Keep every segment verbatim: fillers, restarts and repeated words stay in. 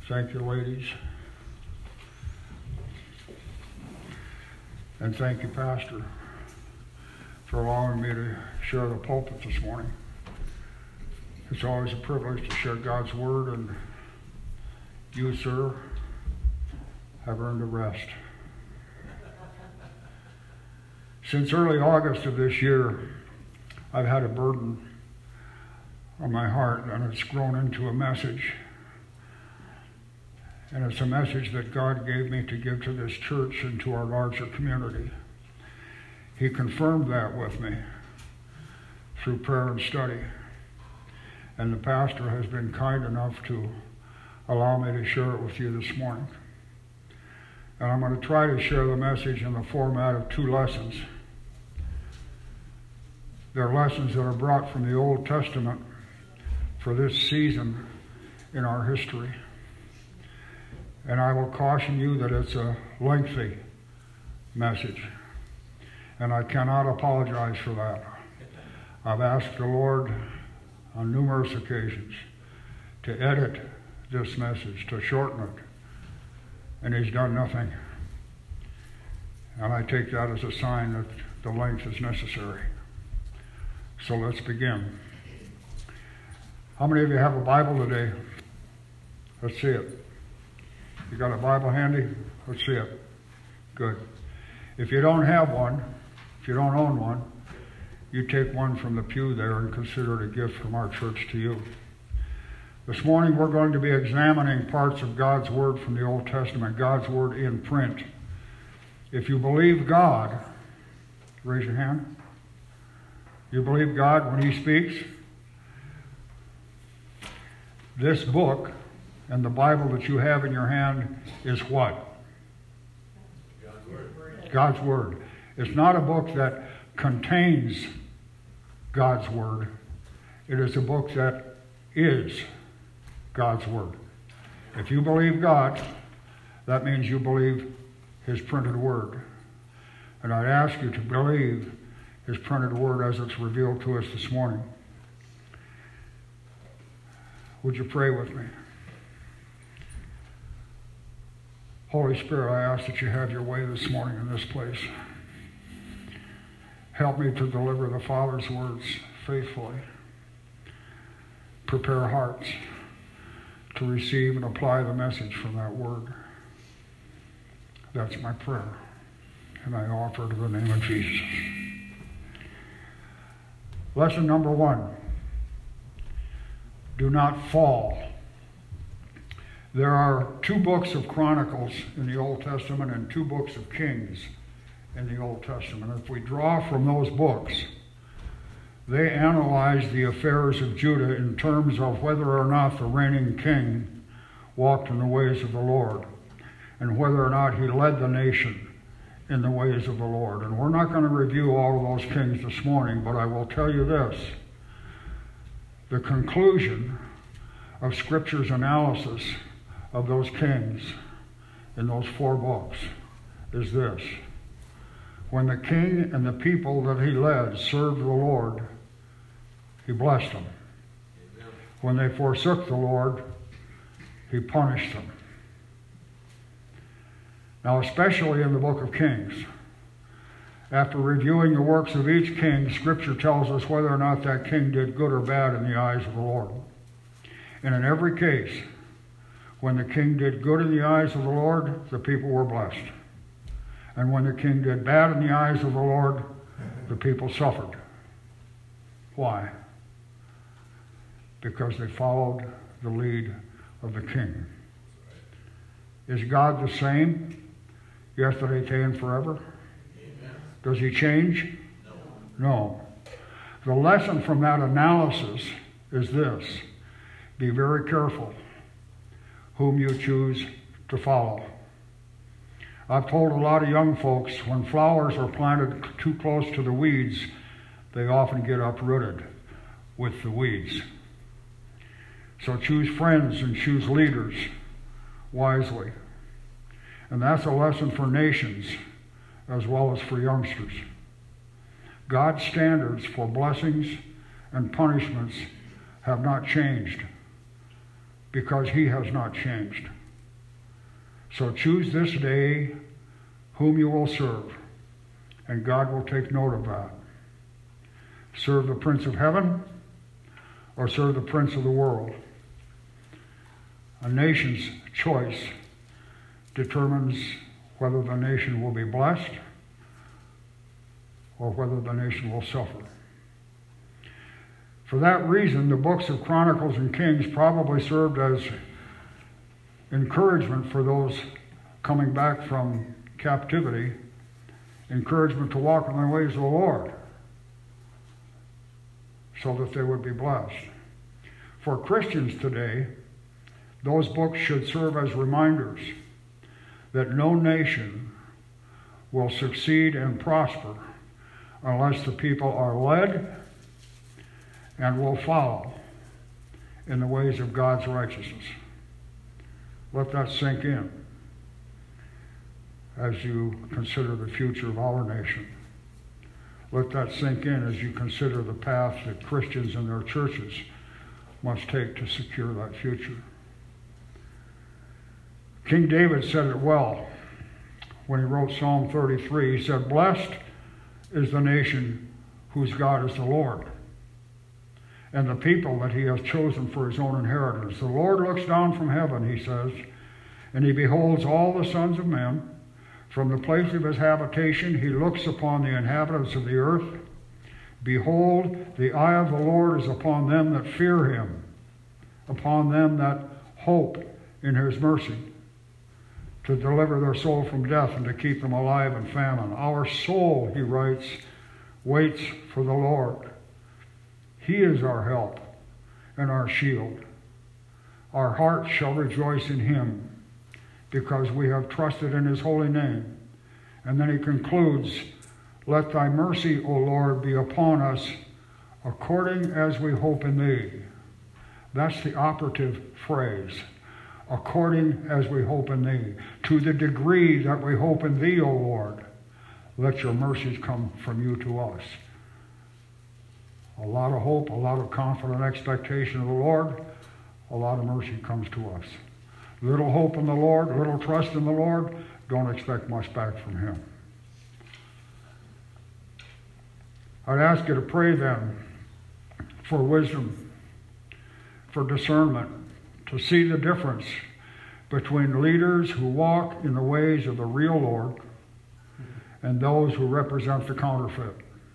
Thank you, ladies. And thank you, Pastor, for allowing me to share the pulpit this morning. It's always a privilege to share God's Word, and you, sir, have earned a rest. Since early August of this year, I've had a burden on my heart, and it's grown into a message. And it's a message that God gave me to give to this church and to our larger community. He confirmed that with me through prayer and study. And the pastor has been kind enough to allow me to share it with you this morning. And I'm going to try to share the message in the format of two lessons. They're lessons that are brought from the Old Testament for this season in our history. And I will caution you that it's a lengthy message. And I cannot apologize for that. I've asked the Lord on numerous occasions to edit this message, to shorten it. And He's done nothing. And I take that as a sign that the length is necessary. So let's begin. How many of you have a Bible today? Let's see it. You got a Bible handy? Let's see it. Good. If you don't have one, if you don't own one, you take one from the pew there and consider it a gift from our church to you. This morning we're going to be examining parts of God's Word from the Old Testament, God's Word in print. If you believe God, raise your hand. You believe God when He speaks? This book and the Bible that you have in your hand is what? God's Word. God's Word. It's not a book that contains God's Word. It is a book that is God's Word. If you believe God, that means you believe His printed Word. And I'd ask you to believe His printed Word as it's revealed to us this morning. Would you pray with me? Holy Spirit, I ask that you have your way this morning in this place. Help me to deliver the Father's words faithfully. Prepare hearts to receive and apply the message from that word. That's my prayer, and I offer it in the name of Jesus. Lesson number one. Do not fall. There are two books of Chronicles in the Old Testament and two books of Kings in the Old Testament. If we draw from those books, they analyze the affairs of Judah in terms of whether or not the reigning king walked in the ways of the Lord and whether or not he led the nation in the ways of the Lord. And we're not going to review all of those kings this morning, but I will tell you this. The conclusion of Scripture's analysis of those kings in those four books is this. When the king and the people that he led served the Lord, he blessed them. Amen. When they forsook the Lord, he punished them. Now, especially in the book of Kings, after reviewing the works of each king, Scripture tells us whether or not that king did good or bad in the eyes of the Lord. And in every case, when the king did good in the eyes of the Lord, the people were blessed. And when the king did bad in the eyes of the Lord, the people suffered. Why? Because they followed the lead of the king. Is God the same yesterday, today, and forever? Amen. Does he change? No. No. The lesson from that analysis is this. Be very careful whom you choose to follow. I've told a lot of young folks when flowers are planted too close to the weeds, they often get uprooted with the weeds. So choose friends and choose leaders wisely. And that's a lesson for nations as well as for youngsters. God's standards for blessings and punishments have not changed because he has not changed. So choose this day whom you will serve, and God will take note of that. Serve the Prince of Heaven or serve the Prince of the world. A nation's choice determines whether the nation will be blessed or whether the nation will suffer. For that reason, the books of Chronicles and Kings probably served as encouragement for those coming back from captivity, encouragement to walk in the ways of the Lord, so that they would be blessed. For Christians today, those books should serve as reminders that no nation will succeed and prosper unless the people are led and will follow in the ways of God's righteousness. Let that sink in as you consider the future of our nation. Let that sink in as you consider the path that Christians and their churches must take to secure that future. King David said it well when he wrote Psalm thirty-three. He said, "Blessed is the nation whose God is the Lord, and the people that he has chosen for his own inheritance. The Lord looks down from heaven," he says, "and he beholds all the sons of men. From the place of his habitation he looks upon the inhabitants of the earth. Behold, the eye of the Lord is upon them that fear him, upon them that hope in his mercy, to deliver their soul from death and to keep them alive in famine. Our soul," he writes, "waits for the Lord. He is our help and our shield. Our heart shall rejoice in him, because we have trusted in his holy name." And then he concludes, "Let thy mercy, O Lord, be upon us, according as we hope in thee." That's the operative phrase. According as we hope in thee. To the degree that we hope in thee, O Lord, let your mercies come from you to us. A lot of hope, a lot of confident expectation of the Lord, a lot of mercy comes to us. Little hope in the Lord, little trust in the Lord, don't expect much back from him. I'd ask you to pray then for wisdom, for discernment, to see the difference between leaders who walk in the ways of the real Lord and those who represent the counterfeit.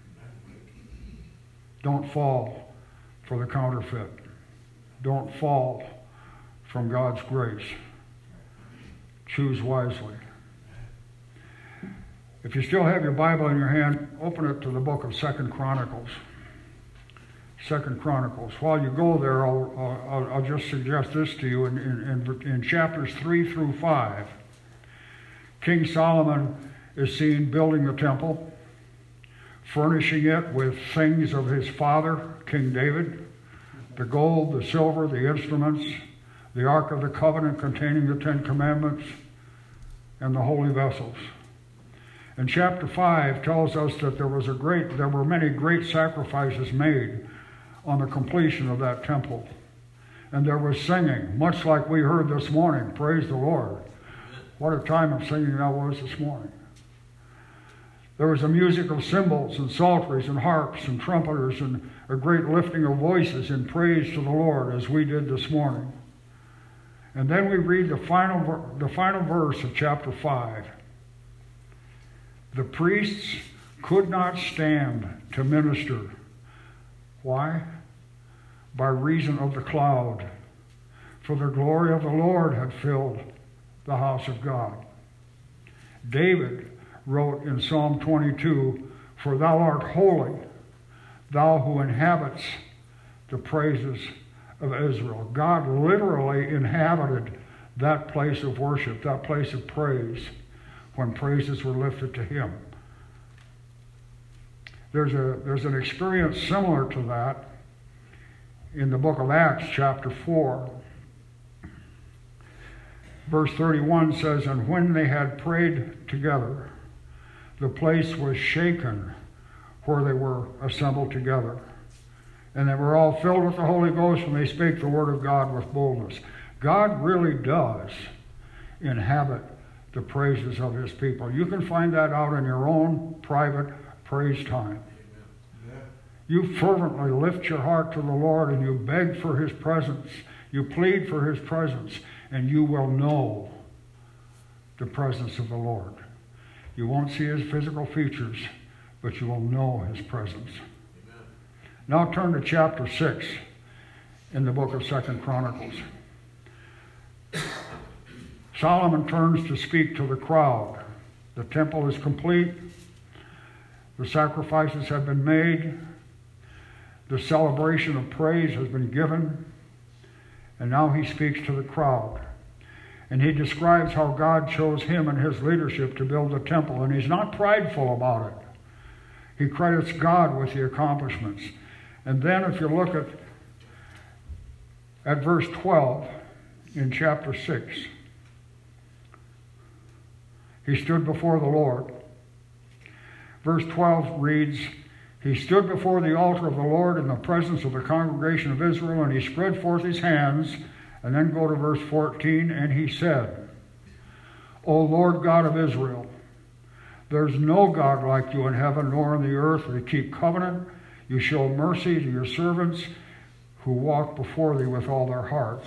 Don't fall for the counterfeit. Don't fall from God's grace. Choose wisely. If you still have your Bible in your hand, open it to the book of Second Chronicles. Second Chronicles. While you go there, I'll, I'll, I'll just suggest this to you. In, in, in chapters three through five, King Solomon is seen building the temple, furnishing it with things of his father, King David, the gold, the silver, the instruments, the Ark of the Covenant containing the Ten Commandments, and the holy vessels. And chapter five tells us that there was a great, there were many great sacrifices made on the completion of that temple. And there was singing, much like we heard this morning. Praise the Lord. What a time of singing that was this morning. There was a music of cymbals and psalteries and harps and trumpeters and a great lifting of voices in praise to the Lord, as we did this morning. And then we read the final, the final verse of chapter five. The priests could not stand to minister. Why? By reason of the cloud. For the glory of the Lord had filled the house of God. David wrote in Psalm twenty-two, "For thou art holy, thou who inhabits the praises of Israel." God literally inhabited that place of worship, that place of praise, when praises were lifted to him. There's a there's an experience similar to that in the book of Acts, chapter four. Verse thirty-one says, "And when they had prayed together, the place was shaken where they were assembled together. And they were all filled with the Holy Ghost, and they spake the word of God with boldness." God really does inhabit the praises of his people. You can find that out in your own private praise time. You fervently lift your heart to the Lord and you beg for his presence. You plead for his presence, and you will know the presence of the Lord. You won't see his physical features, but you will know his presence. Amen. Now turn to chapter six in the book of Second Chronicles. Solomon turns to speak to the crowd. The temple is complete. The sacrifices have been made. The celebration of praise has been given. And now he speaks to the crowd. And he describes how God chose him and his leadership to build the temple. And he's not prideful about it. He credits God with the accomplishments. And then if you look at, at verse twelve in chapter six, he stood before the Lord. Verse twelve reads, he stood before the altar of the Lord in the presence of the congregation of Israel, and he spread forth his hands. And then go to verse fourteen, and he said, O Lord God of Israel, there's no God like you in heaven nor in the earth to keep covenant. You show mercy to your servants who walk before thee with all their hearts.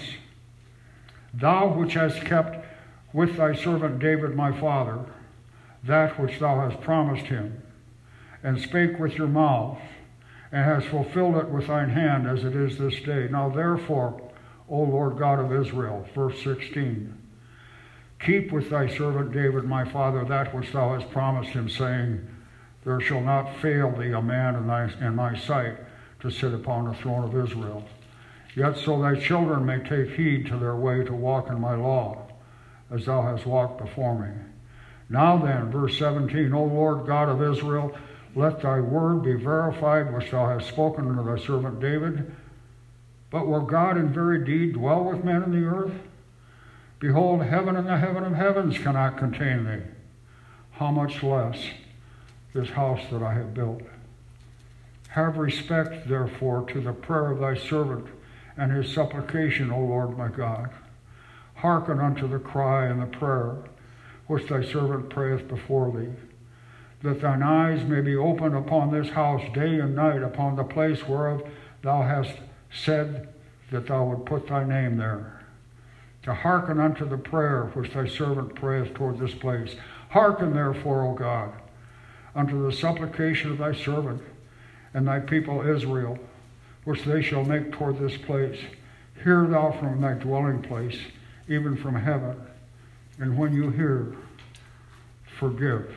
Thou which hast kept with thy servant David my father that which thou hast promised him, and spake with your mouth, and hast fulfilled it with thine hand as it is this day. Now therefore, O Lord God of Israel, verse sixteen, keep with thy servant David my father that which thou hast promised him, saying, there shall not fail thee a man in, thy, in my sight to sit upon the throne of Israel. Yet so thy children may take heed to their way to walk in my law, as thou hast walked before me. Now then, verse seventeen, O Lord God of Israel, let thy word be verified which thou hast spoken unto thy servant David. But will God in very deed dwell with men in the earth? Behold, heaven and the heaven of heavens cannot contain thee. How much less this house that I have built? Have respect, therefore, to the prayer of thy servant and his supplication, O Lord my God. Hearken unto the cry and the prayer which thy servant prayeth before thee, that thine eyes may be opened upon this house day and night, upon the place whereof thou hast said that thou would put thy name there, to hearken unto the prayer which thy servant prayeth toward this place. Hearken therefore, O God, unto the supplication of thy servant and thy people Israel, which they shall make toward this place. Hear thou from thy dwelling place, even from heaven, and when you hear, forgive.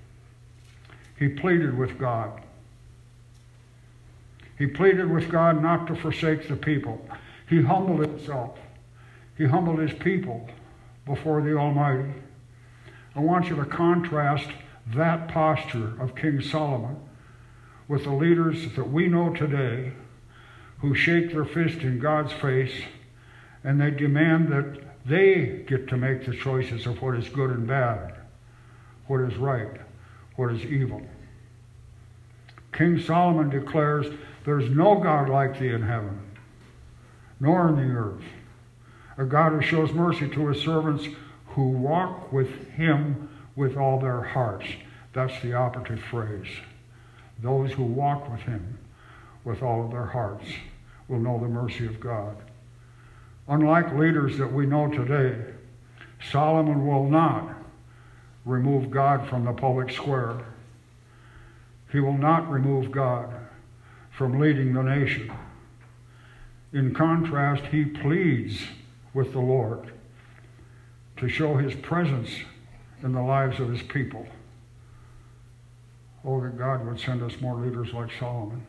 He pleaded with God. He pleaded with God not to forsake the people. He humbled himself. He humbled his people before the Almighty. I want you to contrast that posture of King Solomon with the leaders that we know today who shake their fist in God's face and they demand that they get to make the choices of what is good and bad, what is right, what is evil. King Solomon declares, there's no God like thee in heaven, nor in the earth. A God who shows mercy to his servants who walk with him with all their hearts. That's the operative phrase. Those who walk with him with all of their hearts will know the mercy of God. Unlike leaders that we know today, Solomon will not remove God from the public square. He will not remove God from leading the nation. In contrast, he pleads with the Lord to show his presence in the lives of his people. Oh, that God would send us more leaders like Solomon.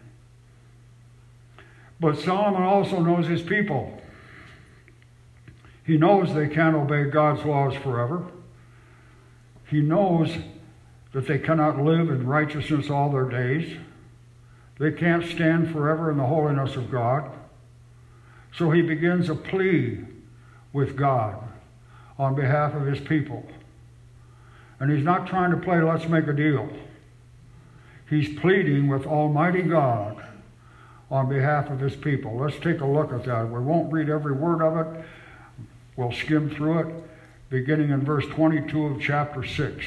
But Solomon also knows his people. He knows they can't obey God's laws forever. He knows that they cannot live in righteousness all their days. They can't stand forever in the holiness of God. So he begins a plea with God on behalf of his people. And he's not trying to play let's make a deal. He's pleading with Almighty God on behalf of his people. Let's take a look at that. We won't read every word of it. We'll skim through it. beginning in verse twenty-two of chapter six.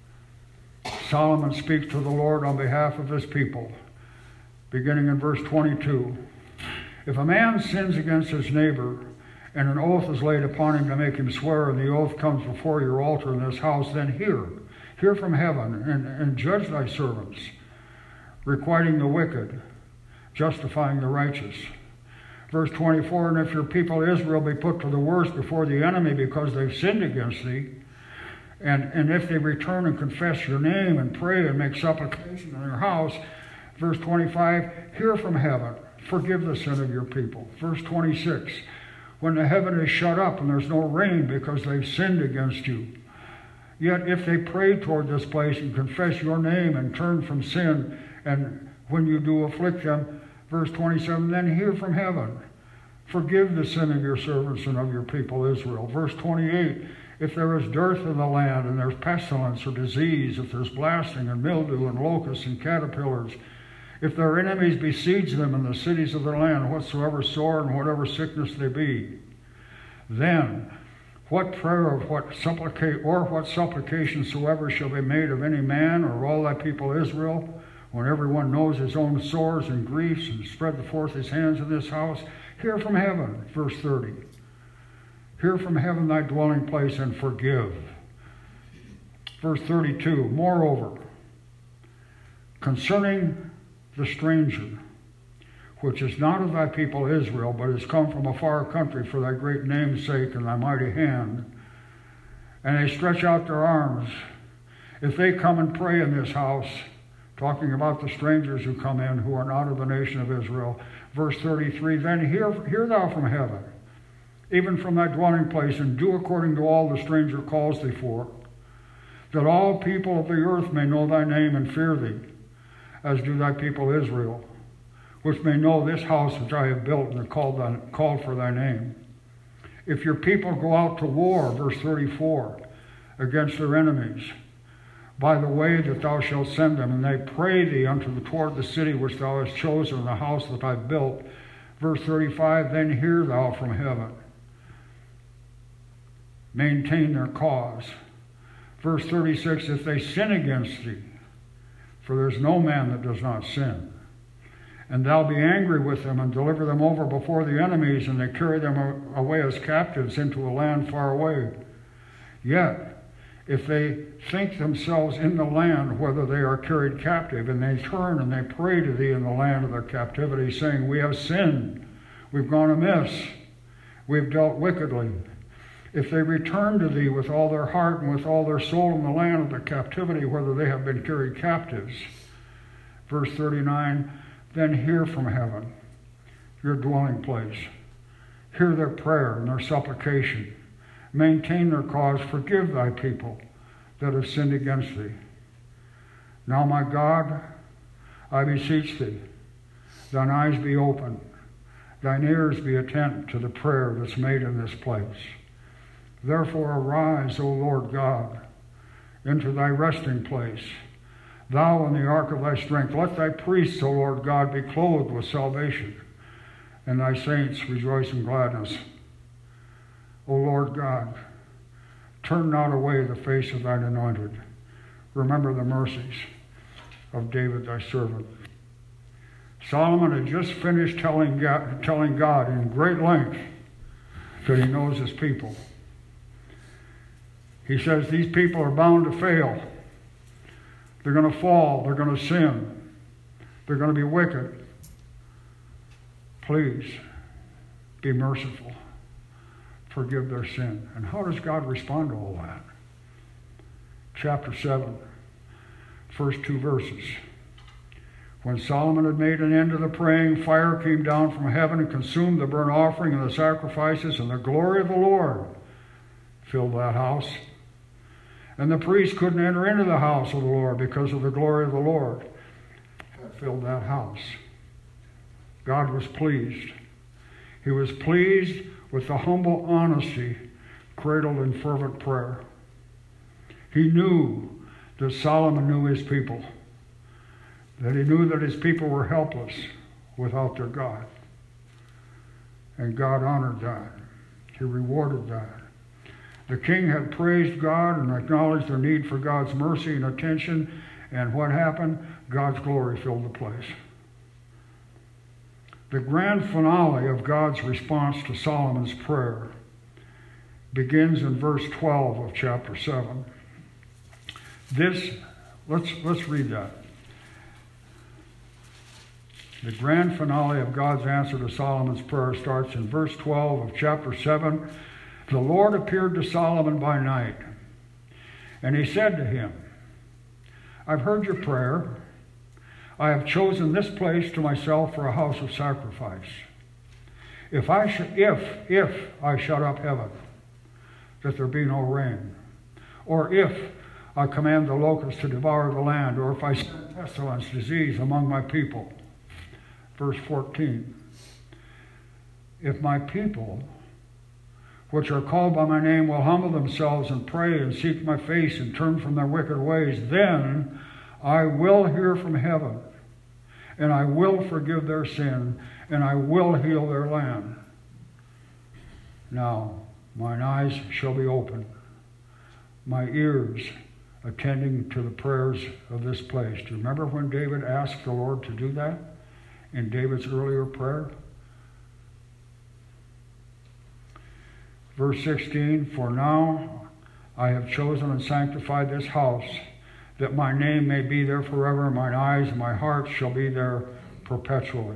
Solomon speaks to the Lord on behalf of his people, beginning in verse twenty-two. If a man sins against his neighbor, and an oath is laid upon him to make him swear, and the oath comes before your altar in this house, then hear, hear from heaven, and, and judge thy servants, requiting the wicked, justifying the righteous. Verse twenty-four, and if your people Israel be put to the worst before the enemy because they've sinned against thee, and, and if they return and confess your name and pray and make supplication in their house, verse twenty-five, hear from heaven, forgive the sin of your people. Verse twenty-six, when the heaven is shut up and there's no rain because they've sinned against you, yet if they pray toward this place and confess your name and turn from sin, and when you do afflict them, verse twenty-seven, then hear from heaven, forgive the sin of your servants and of your people Israel. Verse twenty-eight, if there is dearth in the land, and there's pestilence or disease, if there's blasting and mildew and locusts and caterpillars, if their enemies besiege them in the cities of their land, whatsoever sore and whatever sickness they be, then what prayer of what supplicate or what supplication soever shall be made of any man or all thy people Israel, when everyone knows his own sores and griefs, and spread forth his hands in this house, hear from heaven. Verse thirty, hear from heaven thy dwelling place, and forgive. Verse thirty-two, moreover, concerning the stranger, which is not of thy people Israel, but is come from a far country for thy great name's sake and thy mighty hand, and they stretch out their arms, if they come and pray in this house, talking about the strangers who come in who are not of the nation of Israel, verse thirty-three, then hear, hear thou from heaven, even from thy dwelling place, and do according to all the stranger calls thee for, that all people of the earth may know thy name and fear thee, as do thy people Israel, which may know this house which I have built and called, thy, called for thy name. If your people go out to war, verse thirty-four, against their enemies, by the way that thou shalt send them, and they pray thee unto the toward the city which thou hast chosen, the house that I have built, verse thirty-five, then hear thou from heaven. Maintain their cause. Verse thirty-six, if they sin against thee, for there's no man that does not sin, and thou be angry with them, and deliver them over before the enemies, and they carry them away as captives into a land far away. Yet, if they think themselves in the land whether they are carried captive, and they turn and they pray to thee in the land of their captivity, saying, we have sinned, we've gone amiss, we've dealt wickedly. If they return to thee with all their heart and with all their soul in the land of their captivity, whether they have been carried captives, verse thirty-nine, then hear from heaven, your dwelling place. Hear their prayer and their supplication. Maintain their cause. Forgive thy people that have sinned against thee. Now, my God, I beseech thee, thine eyes be open, thine ears be attent to the prayer that's made in this place. Therefore arise, O Lord God, into thy resting place, thou in the ark of thy strength. Let thy priests, O Lord God, be clothed with salvation, and thy saints rejoice in gladness. O Lord God, turn not away the face of thine anointed. Remember the mercies of David thy servant. Solomon had just finished telling God, telling God in great length that he knows his people. He says these people are bound to fail. They're going to fall. They're going to sin. They're going to be wicked. Please be merciful. Forgive their sin. And how does God respond to all that? Chapter seven, first two verses. When Solomon had made an end of the praying, fire came down from heaven and consumed the burnt offering and the sacrifices, and the glory of the Lord filled that house. And the priest couldn't enter into the house of the Lord because of the glory of the Lord that filled that house. God was pleased. He was pleased with the humble honesty cradled in fervent prayer. He knew that Solomon knew his people, that he knew that his people were helpless without their God. And God honored that. He rewarded that. The king had praised God and acknowledged their need for God's mercy and attention. And what happened? God's glory filled the place. The grand finale of God's response to Solomon's prayer begins in verse twelve of chapter seven. This, let's, let's read that. The grand finale of God's answer to Solomon's prayer starts in verse twelve of chapter seven. The Lord appeared to Solomon by night, and he said to him, I've heard your prayer. I have chosen this place to myself for a house of sacrifice. If I sh- if if I shut up heaven, that there be no rain, or if I command the locusts to devour the land, or if I send pestilence, disease among my people. Verse fourteen. If my people, which are called by my name, will humble themselves and pray and seek my face and turn from their wicked ways, then I will hear from heaven, and I will forgive their sin, and I will heal their land. Now mine eyes shall be open, my ears attending to the prayers of this place. Do you remember when David asked the Lord to do that in David's earlier prayer? Verse sixteen, for now I have chosen and sanctified this house, that my name may be there forever, and mine eyes and my heart shall be there perpetually.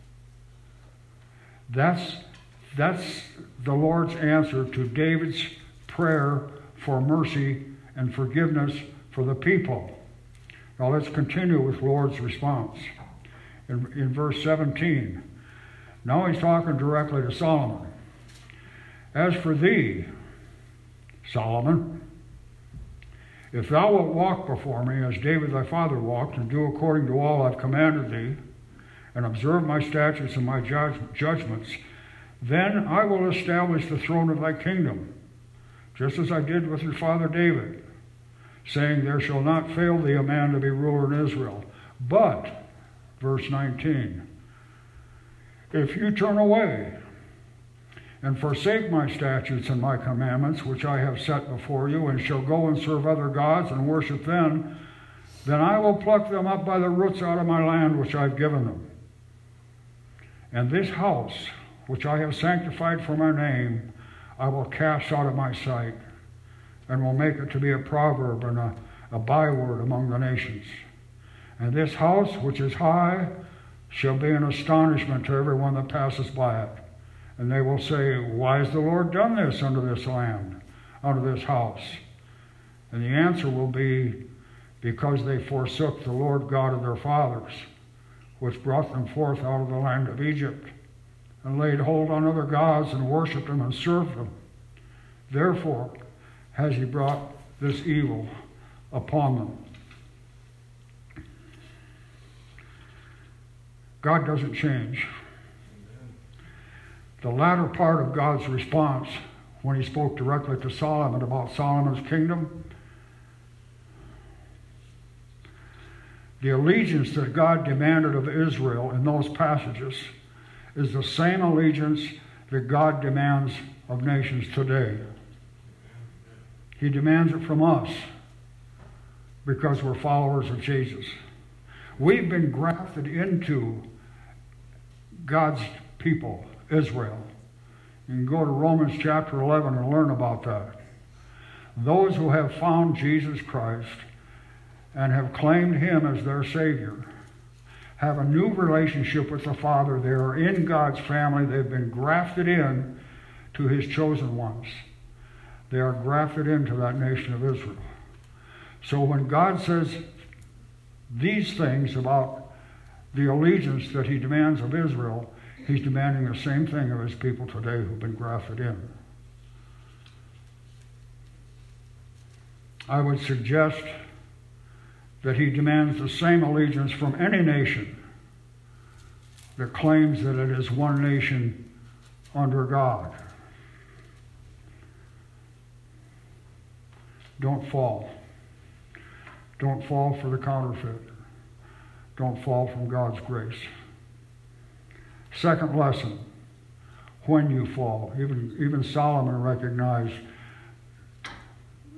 That's, that's the Lord's answer to David's prayer for mercy and forgiveness for the people. Now let's continue with the Lord's response. In, in verse seventeen, now he's talking directly to Solomon. As for thee, Solomon, if thou wilt walk before me as David thy father walked, and do according to all I've commanded thee, and observe my statutes and my judge, judgments, then I will establish the throne of thy kingdom, just as I did with your father David, saying, there shall not fail thee a man to be ruler in Israel. But, verse nineteen, if you turn away and forsake my statutes and my commandments, which I have set before you, and shall go and serve other gods and worship them, then I will pluck them up by the roots out of my land which I've given them. And this house, which I have sanctified for my name, I will cast out of my sight, and will make it to be a proverb and a, a byword among the nations. And this house, which is high, shall be an astonishment to everyone that passes by it. And they will say, why has the Lord done this unto this land, unto this house? And the answer will be, because they forsook the Lord God of their fathers, which brought them forth out of the land of Egypt, and laid hold on other gods, and worshipped them, and served them. Therefore has he brought this evil upon them. God doesn't change. The latter part of God's response, when he spoke directly to Solomon about Solomon's kingdom, the allegiance that God demanded of Israel in those passages is the same allegiance that God demands of nations today. He demands it from us because we're followers of Jesus. We've been grafted into God's people, Israel. You can go to Romans chapter eleven and learn about that. Those who have found Jesus Christ and have claimed him as their Savior have a new relationship with the Father. They are in God's family. They've been grafted in to his chosen ones. They are grafted into that nation of Israel. So when God says these things about the allegiance that he demands of Israel, he's demanding the same thing of his people today who've been grafted in. I would suggest that he demands the same allegiance from any nation that claims that it is one nation under God. Don't fall. Don't fall for the counterfeit. Don't fall from God's grace. Second lesson, when you fall. Even, even Solomon recognized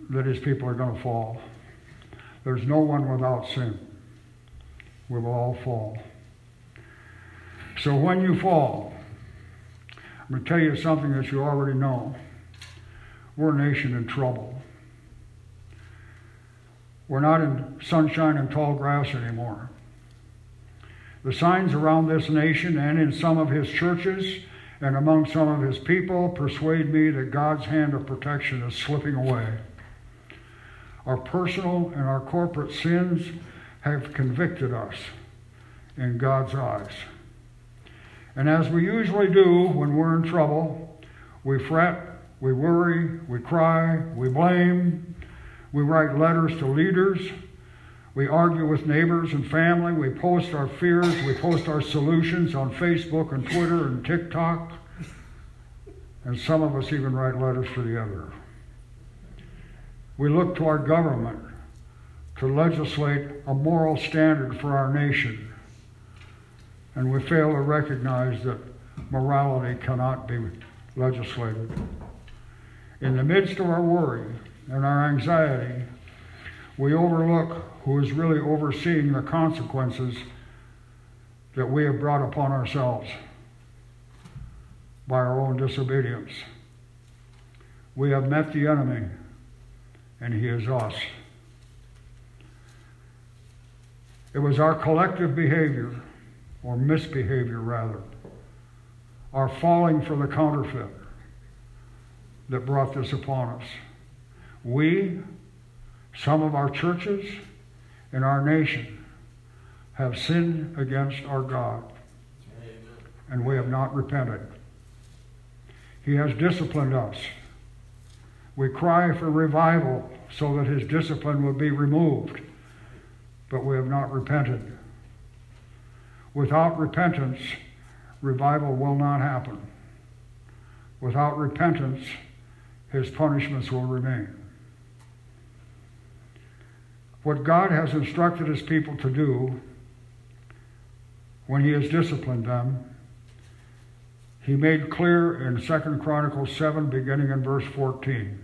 that his people are going to fall. There's no one without sin. We will all fall. So when you fall, I'm going to tell you something that you already know. We're a nation in trouble. We're not in sunshine and tall grass anymore. The signs around this nation and in some of his churches and among some of his people persuade me that God's hand of protection is slipping away. Our personal and our corporate sins have convicted us in God's eyes. And as we usually do when we're in trouble, we fret, we worry, we cry, we blame, we write letters to leaders, we argue with neighbors and family, we post our fears, we post our solutions on Facebook and Twitter and TikTok, and some of us even write letters to the other. We look to our government to legislate a moral standard for our nation, and we fail to recognize that morality cannot be legislated. In the midst of our worry and our anxiety, we overlook who is really overseeing the consequences that we have brought upon ourselves by our own disobedience. We have met the enemy, and he is us. It was our collective behavior, or misbehavior rather, our falling for the counterfeit, that brought this upon us. We, some of our churches, and our nation have sinned against our God, and we have not repented. He has disciplined us. We cry for revival so that his discipline will be removed, but we have not repented. Without repentance, revival will not happen. Without repentance, his punishments will remain. What God has instructed his people to do when he has disciplined them, he made clear in Second Chronicles seven, beginning in verse fourteen.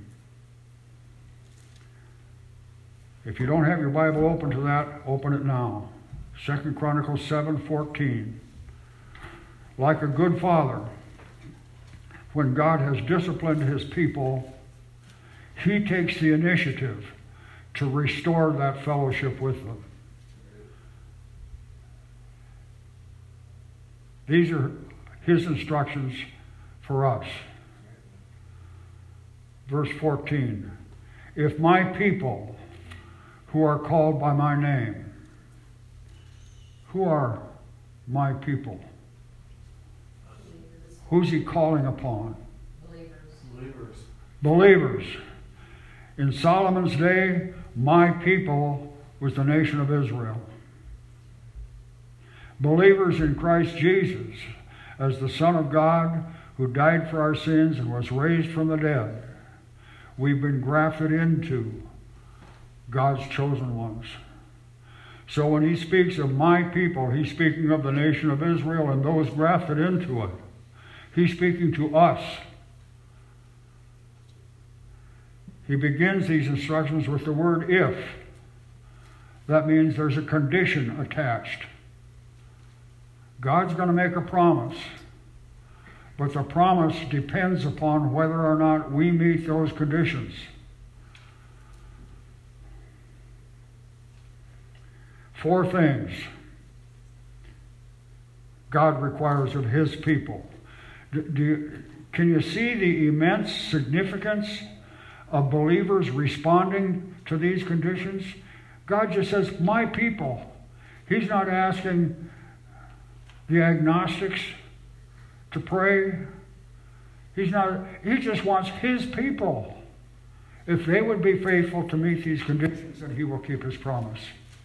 If you don't have your Bible open to that, open it now. Second Chronicles seven, fourteen. Like a good father, when God has disciplined his people, he takes the initiative to restore that fellowship with them. These are his instructions for us. Verse fourteen. If my people who are called by my name, who are my people? Who's he calling upon? Believers. Believers. Believers. In Solomon's day, my people was the nation of Israel. Believers in Christ Jesus as the Son of God who died for our sins and was raised from the dead. We've been grafted into God's chosen ones. So when he speaks of my people, he's speaking of the nation of Israel and those grafted into it. He's speaking to us. He begins these instructions with the word if. That means there's a condition attached. God's going to make a promise, but the promise depends upon whether or not we meet those conditions. Four things God requires of his people. Do, do you, can you see the immense significance of believers responding to these conditions? God just says, my people. He's not asking the agnostics to pray. He's not, he just wants his people. If they would be faithful to meet these conditions, then he will keep his promise.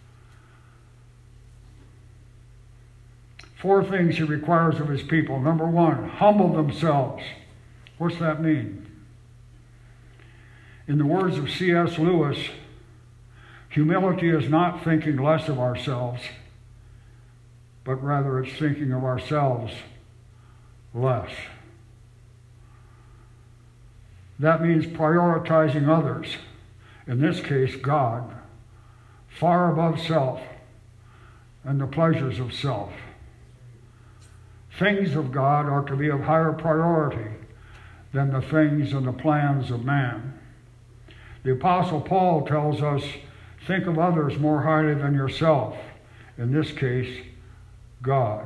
Four things he requires of his people. Number one, humble themselves. What's that mean? In the words of C S Lewis, humility is not thinking less of ourselves, but rather it's thinking of ourselves less. That means prioritizing others in this case God, far above self and the pleasures of self. Things of God are to be of higher priority than the things and the plans of man. The Apostle Paul tells us, think of others more highly than yourself. In this case, God.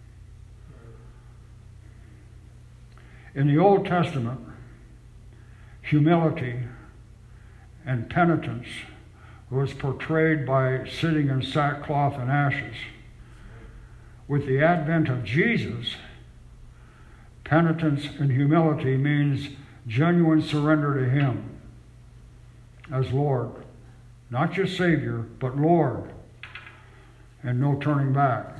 In the Old Testament, humility and penitence was portrayed by sitting in sackcloth and ashes. With the advent of Jesus, penitence and humility means genuine surrender to Him as Lord. Not just Savior, but Lord. And no turning back.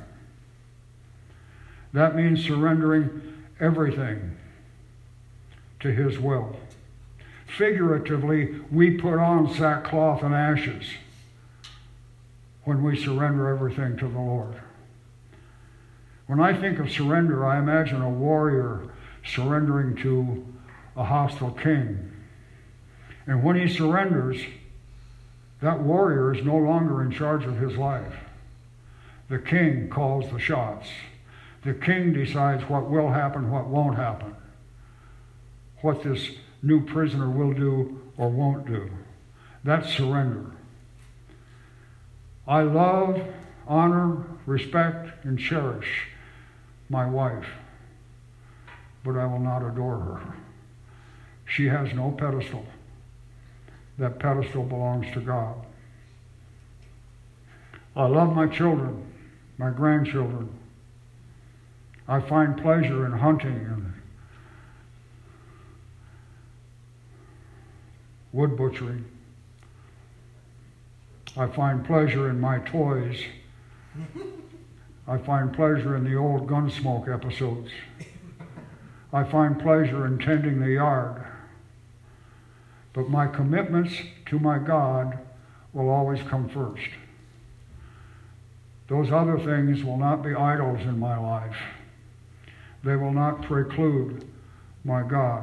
That means surrendering everything to His will. Figuratively, we put on sackcloth and ashes when we surrender everything to the Lord. When I think of surrender, I imagine a warrior surrendering to a hostile king. And when he surrenders, that warrior is no longer in charge of his life. The king calls the shots. The king decides what will happen, what won't happen, what this new prisoner will do or won't do. That's surrender. I love, honor, respect, and cherish my wife, but I will not adore her. She has no pedestal. That pedestal belongs to God. I love my children, my grandchildren. I find pleasure in hunting and wood butchering. I find pleasure in my toys. I find pleasure in the old Gunsmoke episodes. I find pleasure in tending the yard. But my commitments to my God will always come first. Those other things will not be idols in my life. They will not preclude my God.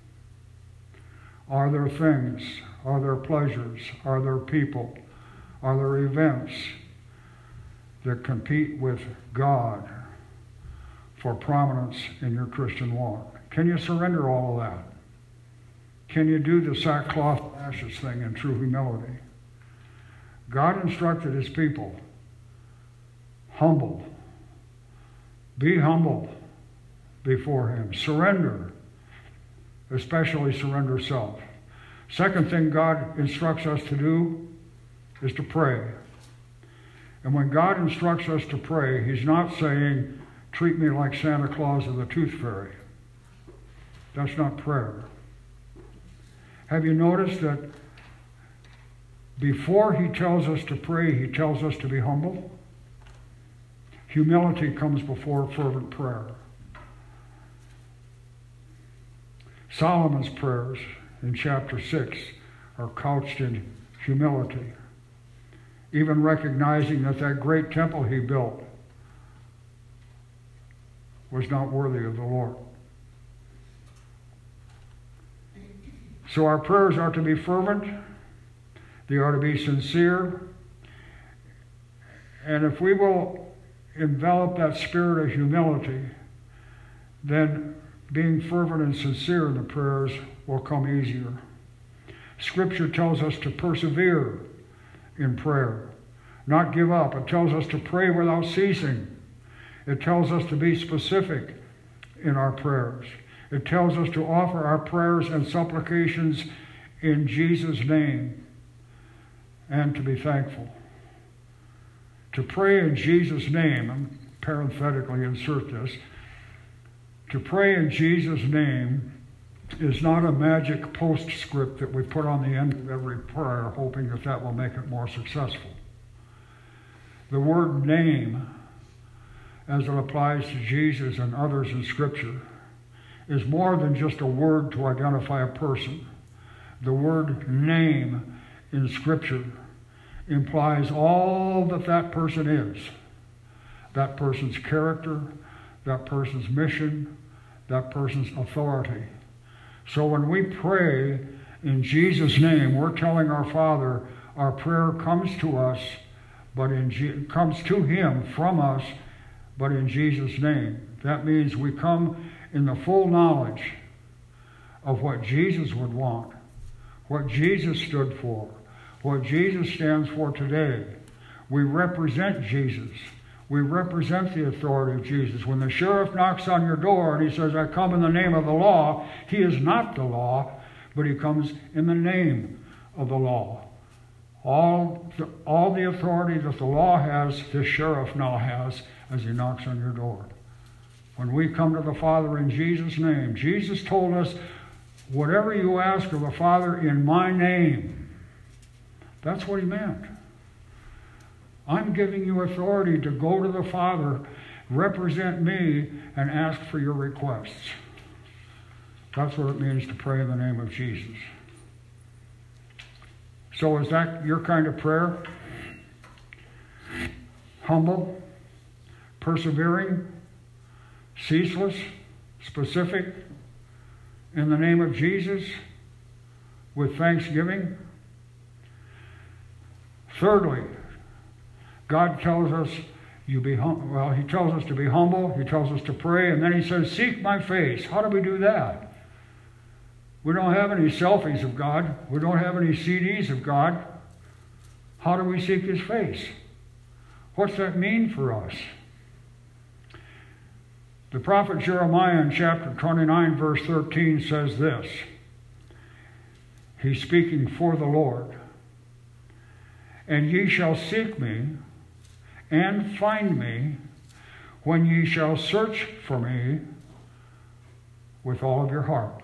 Are there things, are there pleasures, are there people, are there events that compete with God for prominence in your Christian walk? Can you surrender all of that? Can you do the sackcloth and ashes thing in true humility? God instructed His people, humble. Be humble before Him. Surrender, especially surrender self. Second thing God instructs us to do is to pray. And when God instructs us to pray, He's not saying, treat me like Santa Claus or the Tooth Fairy. That's not prayer. Have you noticed that before He tells us to pray, He tells us to be humble? Humility comes before fervent prayer. Solomon's prayers in chapter six are couched in humility, even recognizing that that great temple he built was not worthy of the Lord. So our prayers are to be fervent, they are to be sincere, and if we will envelop that spirit of humility, then being fervent and sincere in the prayers will come easier. Scripture tells us to persevere in prayer, not give up. It tells us to pray without ceasing. It tells us to be specific in our prayers. It tells us to offer our prayers and supplications in Jesus' name and to be thankful. To pray in Jesus' name, and parenthetically insert this, to pray in Jesus' name is not a magic postscript that we put on the end of every prayer, hoping that that will make it more successful. The word name, as it applies to Jesus and others in Scripture, is more than just a word to identify a person. The word name in Scripture implies all that that person is. That person's character, that person's mission, that person's authority. So when we pray In Jesus' name, we're telling our Father our prayer comes to us, but in Je- comes to Him from us, but in Jesus' name. That means we come in the full knowledge of what Jesus would want, what Jesus stood for, what Jesus stands for today. We represent Jesus. We represent the authority of Jesus. When the sheriff knocks on your door and he says, I come in the name of the law, he is not the law, but he comes in the name of the law. All the, all the authority that the law has, this sheriff now has as he knocks on your door. When we come to the Father in Jesus' name, Jesus told us, whatever you ask of the Father in my name, that's what he meant. I'm giving you authority to go to the Father, represent me, and ask for your requests. That's what it means to pray in the name of Jesus. So is that your kind of prayer? Humble, persevering, ceaseless, specific, in the name of Jesus, with thanksgiving. Thirdly, God tells us you be hum- well, he tells us to be humble, he tells us to pray, and then he says, seek my face. How do we do that? We don't have any selfies of God. We don't have any C Ds of God. How do we seek his face? What's that mean for us? The prophet Jeremiah in chapter twenty-nine, verse thirteen says this. He's speaking for the Lord. And ye shall seek me and find me when ye shall search for me with all of your heart.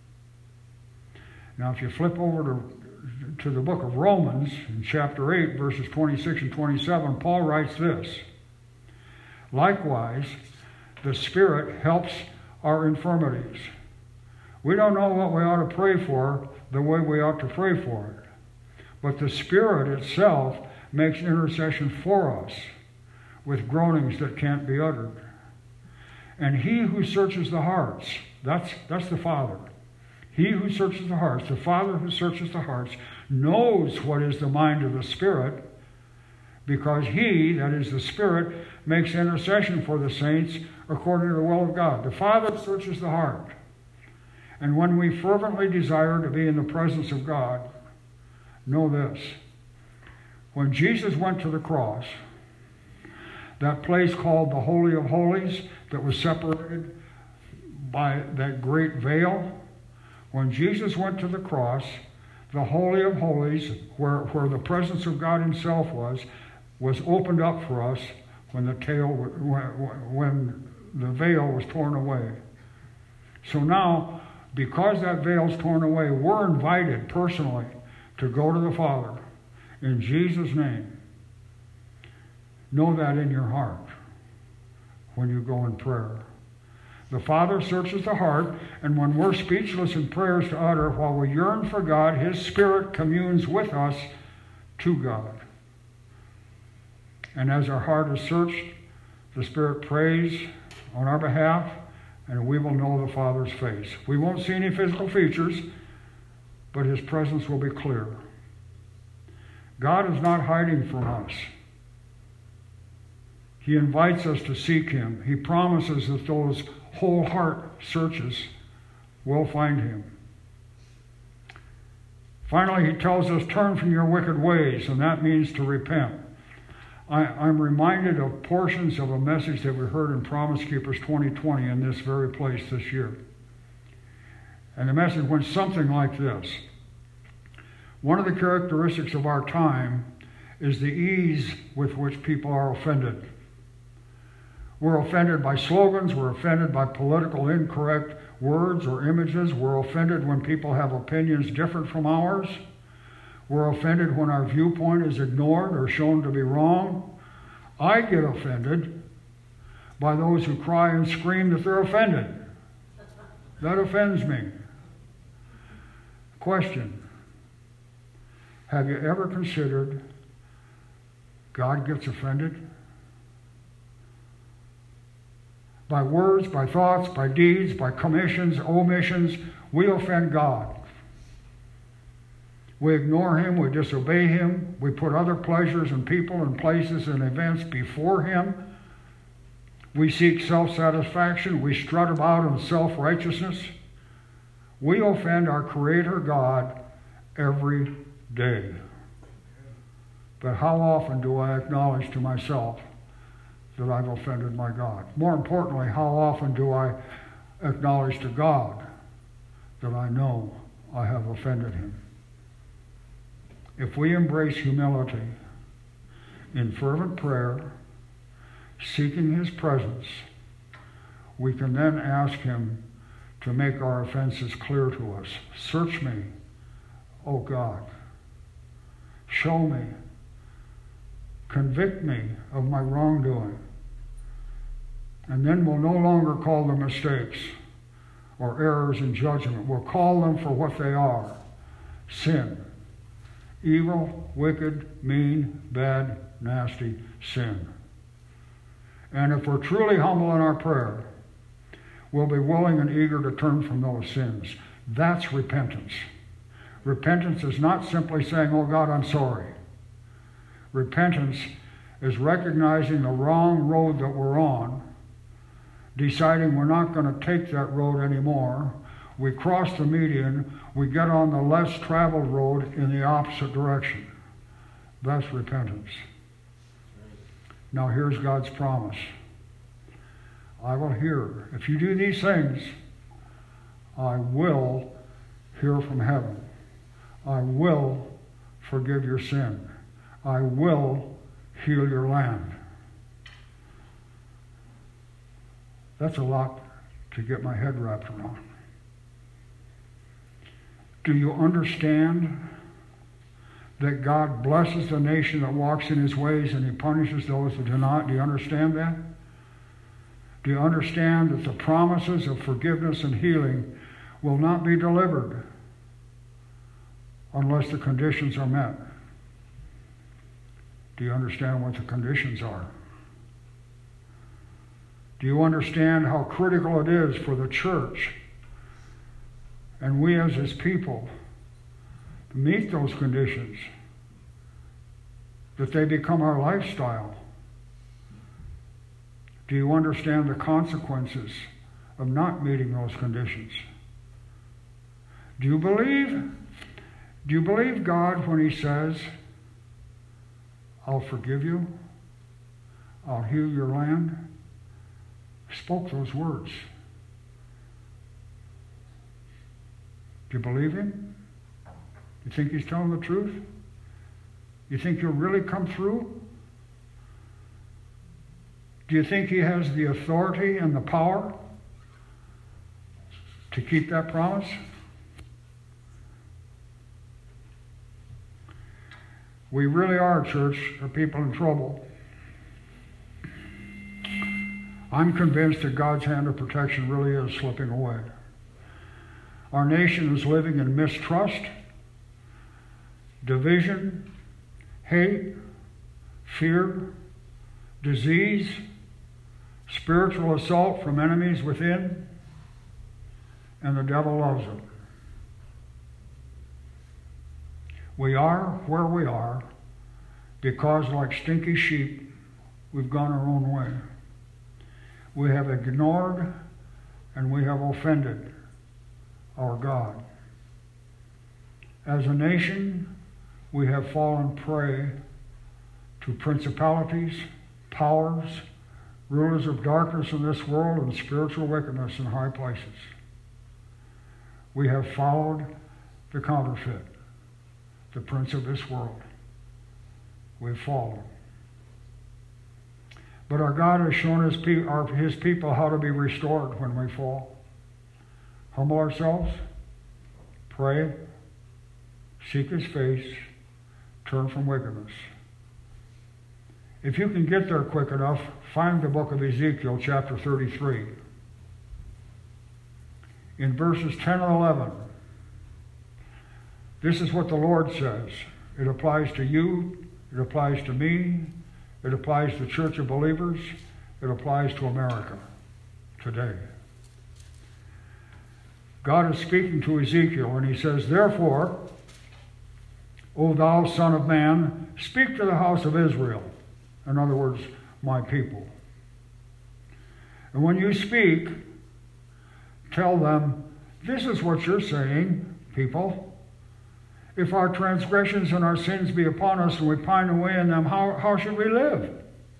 Now, if you flip over to, to the book of Romans, in chapter eight, verses twenty-six and twenty-seven, Paul writes this. Likewise, the Spirit helps our infirmities. We don't know what we ought to pray for the way we ought to pray for it. But the Spirit itself makes intercession for us with groanings that can't be uttered. And he who searches the hearts, that's, that's the Father. He who searches the hearts, the Father who searches the hearts, knows what is the mind of the Spirit, because he, that is the Spirit, makes intercession for the saints according to the will of God. The Father searches the heart. And when we fervently desire to be in the presence of God, know this. When Jesus went to the cross, that place called the Holy of Holies that was separated by that great veil, when Jesus went to the cross, the Holy of Holies, where, where the presence of God himself was, was opened up for us when the tail, when the veil was torn away. So now, because that veil is torn away, we're invited personally to go to the Father in Jesus' name. Know that in your heart when you go in prayer. The Father searches the heart, and when we're speechless in prayers to utter, while we yearn for God, his Spirit communes with us to God. And as our heart is searched, the Spirit prays on our behalf, and we will know the Father's face. We won't see any physical features, but his presence will be clear. God is not hiding from us. He invites us to seek him. He promises that those whole heart searches will find him. Finally, he tells us, turn from your wicked ways, and that means to repent. I, I'm reminded of portions of a message that we heard in Promise Keepers twenty twenty in this very place this year. And the message went something like this. One of the characteristics of our time is the ease with which people are offended. We're offended by slogans. We're offended by political incorrect words or images. We're offended when people have opinions different from ours. We're offended when our viewpoint is ignored or shown to be wrong. I get offended by those who cry and scream that they're offended. That offends me. Question. Have you ever considered God gets offended? By words, by thoughts, by deeds, by commissions, omissions, we offend God. We ignore him, we disobey him, we put other pleasures and people and places and events before him. We seek self-satisfaction, we strut about in self-righteousness. We offend our Creator God every day. But how often do I acknowledge to myself that I've offended my God? More importantly, how often do I acknowledge to God that I know I have offended him? If we embrace humility in fervent prayer, seeking his presence, we can then ask him to make our offenses clear to us. Search me, O God. Show me. Convict me of my wrongdoing. And then we'll no longer call them mistakes or errors in judgment. We'll call them for what they are: sin. Evil, wicked, mean, bad, nasty sin. And if we're truly humble in our prayer, we'll be willing and eager to turn from those sins. That's repentance. Repentance is not simply saying, oh God, I'm sorry. Repentance is recognizing the wrong road that we're on, deciding we're not going to take that road anymore. We cross the median, we get on the less traveled road in the opposite direction. That's repentance. Now here's God's promise. I will hear. If you do these things, I will hear from heaven. I will forgive your sin. I will heal your land. That's a lot to get my head wrapped around. Do you understand that God blesses the nation that walks in his ways and he punishes those that do not? Do you understand that? Do you understand that the promises of forgiveness and healing will not be delivered unless the conditions are met? Do you understand what the conditions are? Do you understand how critical it is for the church and we as his people to meet those conditions, that they become our lifestyle? Do you understand the consequences of not meeting those conditions? Do you believe? Do you believe God when he says, I'll forgive you, I'll heal your land? He spoke those words. Do you believe him? You think he's telling the truth? You think he'll really come through? Do you think he has the authority and the power to keep that promise? We really are, church, a people in trouble. I'm convinced that God's hand of protection really is slipping away. Our nation is living in mistrust, division, hate, fear, disease, spiritual assault from enemies within, and the devil loves it. We are where we are because, like stinky sheep, we've gone our own way. We have ignored and we have offended our God. As a nation, we have fallen prey to principalities, powers, rulers of darkness in this world, and spiritual wickedness in high places. We have followed the counterfeit, the prince of this world. We've fallen. But our God has shown his, pe- our, his people how to be restored when we fall. Humble ourselves, pray, seek his face, turn from wickedness. If you can get there quick enough, find the book of Ezekiel, chapter thirty-three. In verses ten and eleven, this is what the Lord says. It applies to you, it applies to me, it applies to the church of believers, it applies to America today. God is speaking to Ezekiel, and he says, therefore, O thou Son of Man, speak to the house of Israel. In other words, my people. And when you speak, tell them, this is what you're saying, people. If our transgressions and our sins be upon us and we pine away in them, how, how should we live?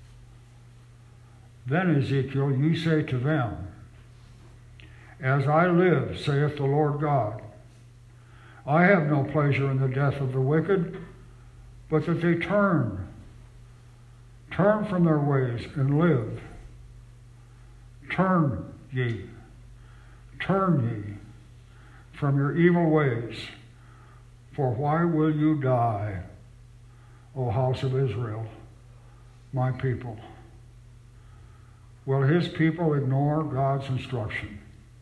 Then, Ezekiel, you say to them, as I live, saith the Lord God, I have no pleasure in the death of the wicked, but that they turn, turn from their ways and live. Turn ye, turn ye from your evil ways, for why will you die, O house of Israel, my people? Will his people ignore God's instruction?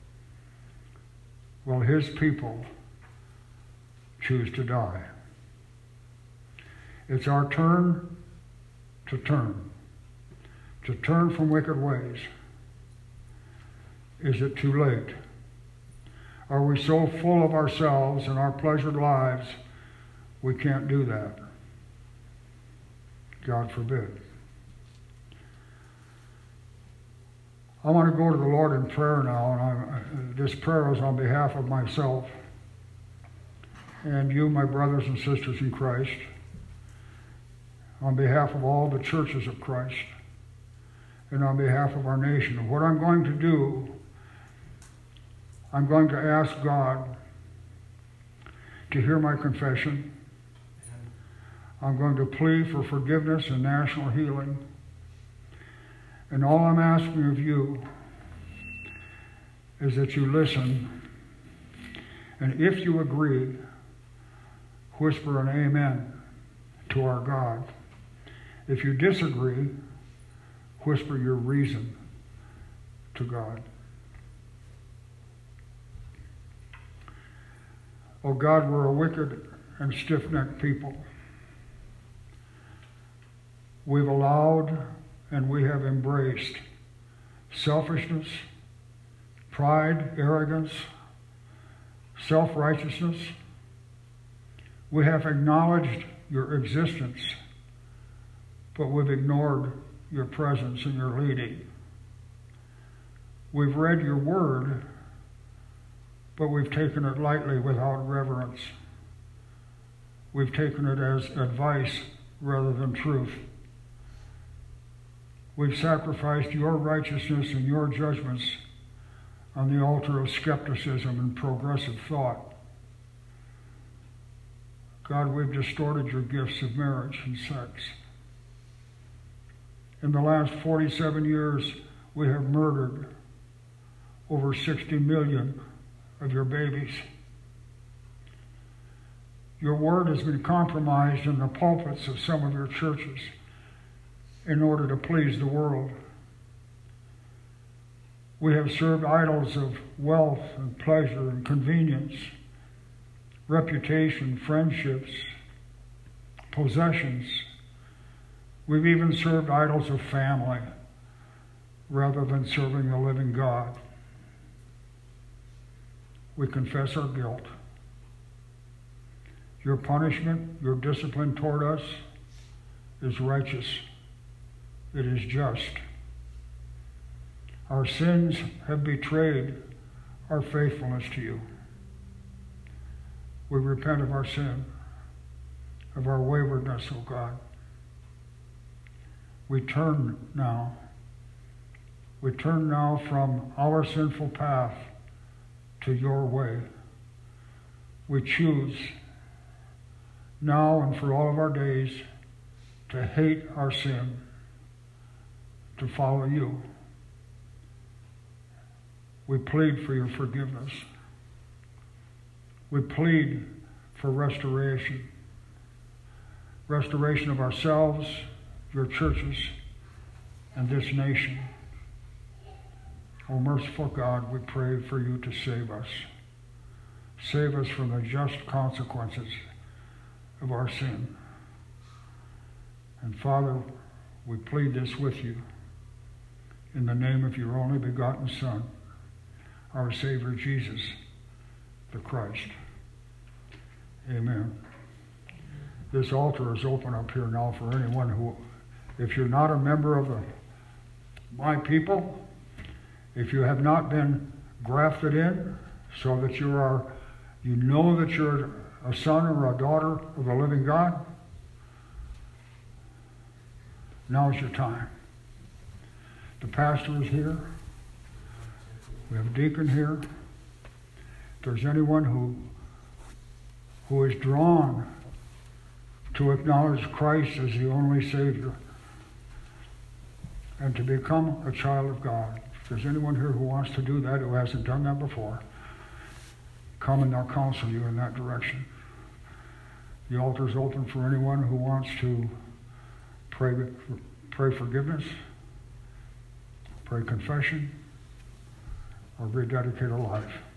Will his people choose to die? It's our turn to turn, to turn from wicked ways. Is it too late? Are we so full of ourselves and our pleasured lives we can't do that? God forbid. I want to go to the Lord in prayer now, and I, this prayer is on behalf of myself and you, my brothers and sisters in Christ, on behalf of all the churches of Christ, and on behalf of our nation. And what I'm going to do, I'm going to ask God to hear my confession. I'm going to plead for forgiveness and national healing. And all I'm asking of you is that you listen, and if you agree, whisper an amen to our God. If you disagree, whisper your reason to God. Oh God, we're a wicked and stiff-necked people. We've allowed and we have embraced selfishness, pride, arrogance, self-righteousness. We have acknowledged your existence, but we've ignored your presence and your leading. We've read your word, but we've taken it lightly without reverence. We've taken it as advice rather than truth. We've sacrificed your righteousness and your judgments on the altar of skepticism and progressive thought. God, we've distorted your gifts of marriage and sex. In the last forty-seven years, we have murdered over sixty million of your babies. Your word has been compromised in the pulpits of some of your churches in order to please the world. We have served idols of wealth and pleasure and convenience, reputation, friendships, possessions. We've even served idols of family rather than serving the living God. We confess our guilt. Your punishment, your discipline toward us is righteous. It is just. Our sins have betrayed our faithfulness to you. We repent of our sin, of our waywardness, O God. We turn now. We turn now from our sinful path to your way. We choose now and for all of our days to hate our sin, to follow you. We plead for your forgiveness. We plead for restoration. Restoration of ourselves, your churches, and this nation. O merciful God, we pray for you to save us. Save us from the just consequences of our sin. And Father, we plead this with you in the name of your only begotten Son, our Savior Jesus the Christ. Amen. This altar is open up here now for anyone who, if you're not a member of the, my people, if you have not been grafted in so that you are, you know that you're a son or a daughter of the living God, now's your time. The pastor is here. We have a deacon here. If there's anyone who, who is drawn to acknowledge Christ as the only Savior and to become a child of God, if there's anyone here who wants to do that, who hasn't done that before, come and I'll counsel you in that direction. The altar's open for anyone who wants to pray, pray forgiveness, pray confession, or rededicate a life.